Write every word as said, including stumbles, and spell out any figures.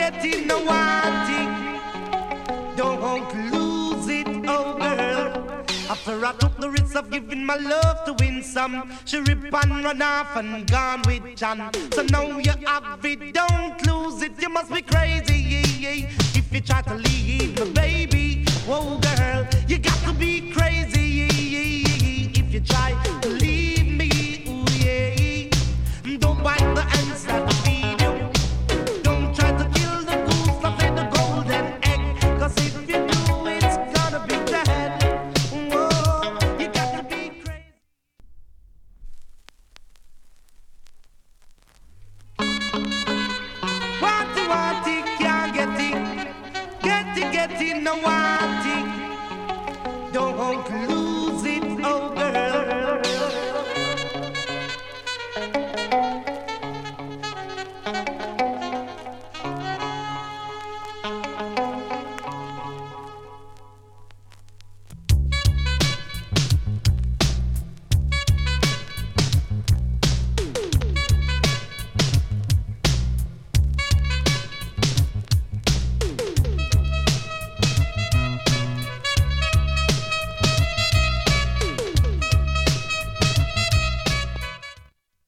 getting no wanting. Don't lose it, oh girl. After I took the risk of giving my love to win some, she rip and run off and gone with John. So now you have it, don't lose it. You must be crazy if you try to leave me, baby. Whoa, girl, you got to be crazy if you try to leave.